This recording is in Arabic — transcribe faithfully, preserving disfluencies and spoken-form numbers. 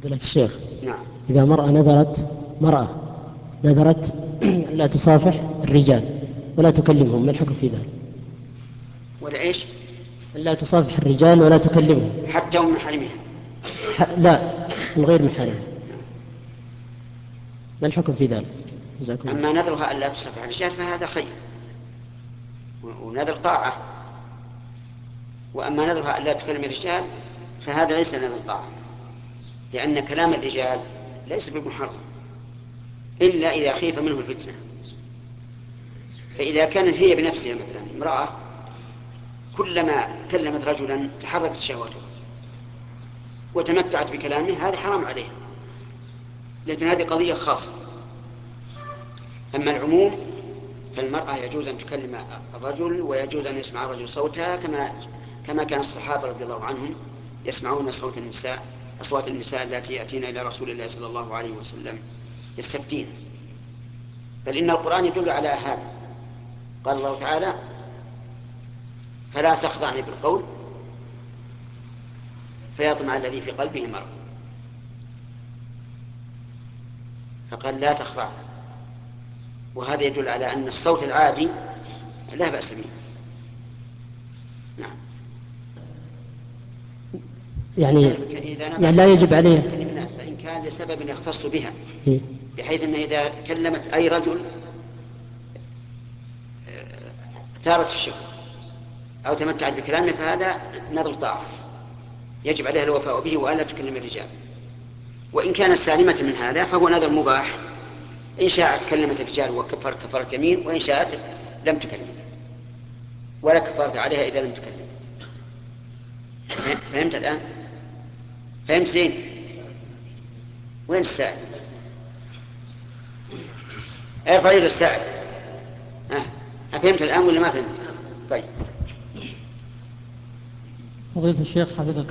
فضيلة الشيخ، نعم. إذا مرأة نذرت مرأة نذرت لا تصافح الرجال ولا تكلمهم، ما الحكم في ذلك؟ ولا إيش؟ لا تصافح الرجال ولا تكلمهم. حتى ومن محارمها؟ ح... لا، من غير محارمها، ما الحكم في ذلك؟ جزاكم الله. أما نذرها أن لا تصافح الرجال فهذا خير ونذر طاعة، وأما نذرها أن لا تكلم الرجال فهذا ليس نذر طاعة، لأن كلام الرجال ليس بمحرم إلا إذا خيف منه الفتنة. فإذا كانت هي بنفسها مثلا امرأة كلما كلمت رجلا تحركت شهوته وتمتعت بكلامه، هذا حرام عليها، لكن هذه قضية خاصة. أما العموم فالمرأة يجوز أن تكلم الرجل ويجوز أن يسمع الرجل صوتها، كما كما كان الصحابة رضي الله عنهم يسمعون صوت النساء، أصوات النساء التي يأتين إلى رسول الله صلى الله عليه وسلم يستفتين. بل إن القرآن يدل على هذا، قال الله تعالى: فلا تخضعني بالقول فيطمع الذي في قلبه مرض. فقال لا تخضع، وهذا يدل على أن الصوت العادي لا بأس به. نعم. يعني إذا يعني نظرت لا إلى يجب عليه. تكلم الناس فإن كان لسبب يختص بها، إيه؟ بحيث أن إذا كلمت أي رجل ثارت في الشهوة أو تمتعت بكلامه فهذا نذر طاعة يجب عليها الوفاء به وألا تكلم الرجال. وإن كانت سالمة من هذا فهو نذر مباح، إن شاءت كلمت الرجال وكفرت كفرت يمين، وإن شاءت لم تكلم ولا كفرت عليها إذا لم تكلم. فهمت الآن؟ فهمت زين؟ وين السائل؟ ارفع يد السائل. ها، أفهمت الآن ولا ما فهمت؟ طيب. فضيلة الشيخ حفظك